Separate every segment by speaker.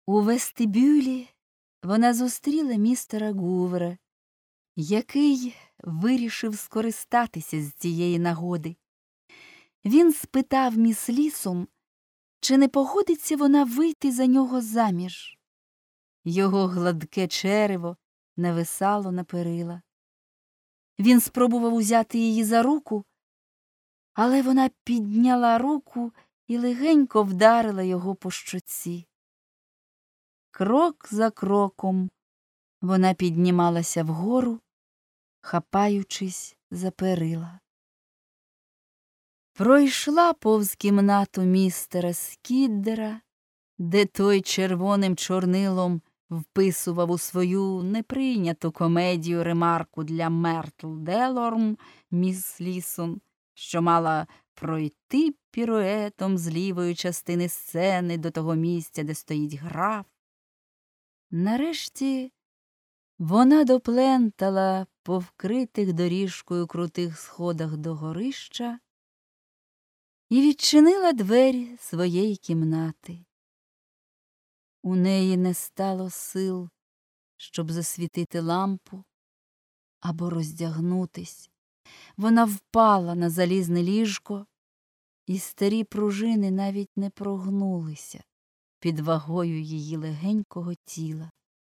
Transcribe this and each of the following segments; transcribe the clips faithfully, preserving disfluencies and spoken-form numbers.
Speaker 1: У вестибюлі вона зустріла містера Гувера, який вирішив скористатися з цієї нагоди. Він спитав міс Лісом, чи не погодиться вона вийти за нього заміж. Його гладке черево нависало на перила. Він спробував узяти її за руку, але вона підняла руку і легенько вдарила його по щоці. Крок за кроком вона піднімалася вгору, хапаючись за перила. Пройшла повз кімнату містера Скіддера, де той червоним чорнилом вписував у свою неприйняту комедію ремарку для Мертл Делорм міс Лісон, що мала пройти піруетом з лівої частини сцени до того місця, де стоїть граф. Нарешті вона доплентала по вкритих доріжкою крутих сходах до горища і відчинила двері своєї кімнати. У неї не стало сил, щоб засвітити лампу або роздягнутись. Вона впала на залізне ліжко, і старі пружини навіть не прогнулися під вагою її легенького тіла.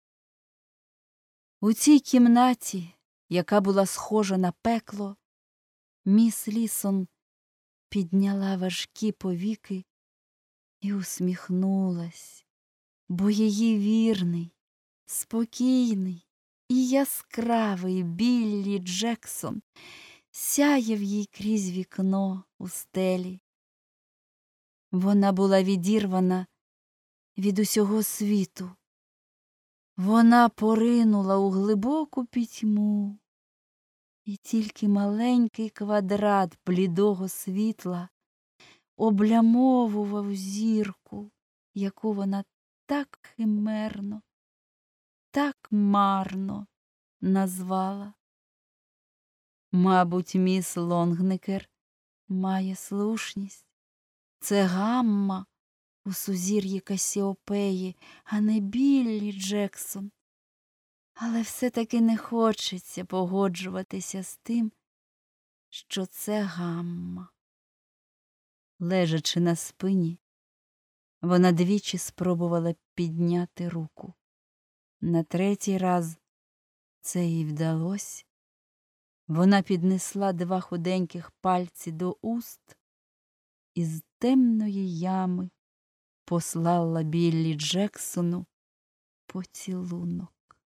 Speaker 1: У цій кімнаті, яка була схожа на пекло, міс Лісон підняла важкі повіки і усміхнулась, бо її вірний, спокійний і яскравий Біллі Джексон сяяв їй крізь вікно у стелі. Вона була відірвана від усього світу. Вона поринула у глибоку пітьму, і тільки маленький квадрат блідого світла облямовував зірку, яку вона так химерно, так марно назвала. Мабуть, міс Лонгнекер має слушність. Це гамма у сузір'ї Касіопеї, а не Біллі Джексон. Але все-таки не хочеться погоджуватися з тим, що це гамма. Лежачи на спині, вона двічі спробувала підняти руку. На третій раз це їй вдалося. Вона піднесла два худеньких пальці до уст і з темної ями послала Біллі Джексону поцілунок.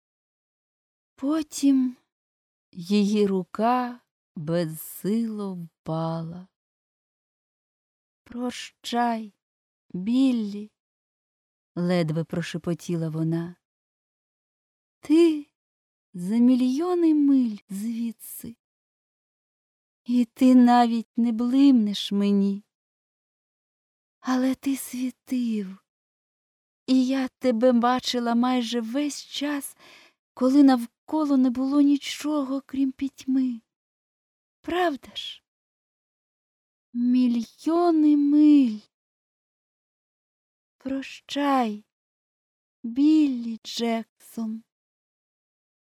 Speaker 1: Потім її рука безсило впала. «Прощай, Біллі», – ледве прошепотіла вона. «Ти за мільйони миль звідси, і ти навіть не блимнеш мені. Але ти світив, і я тебе бачила майже весь час, коли навколо не було нічого, крім пітьми. Правда ж? Мільйони миль. Прощай, Біллі Джексон».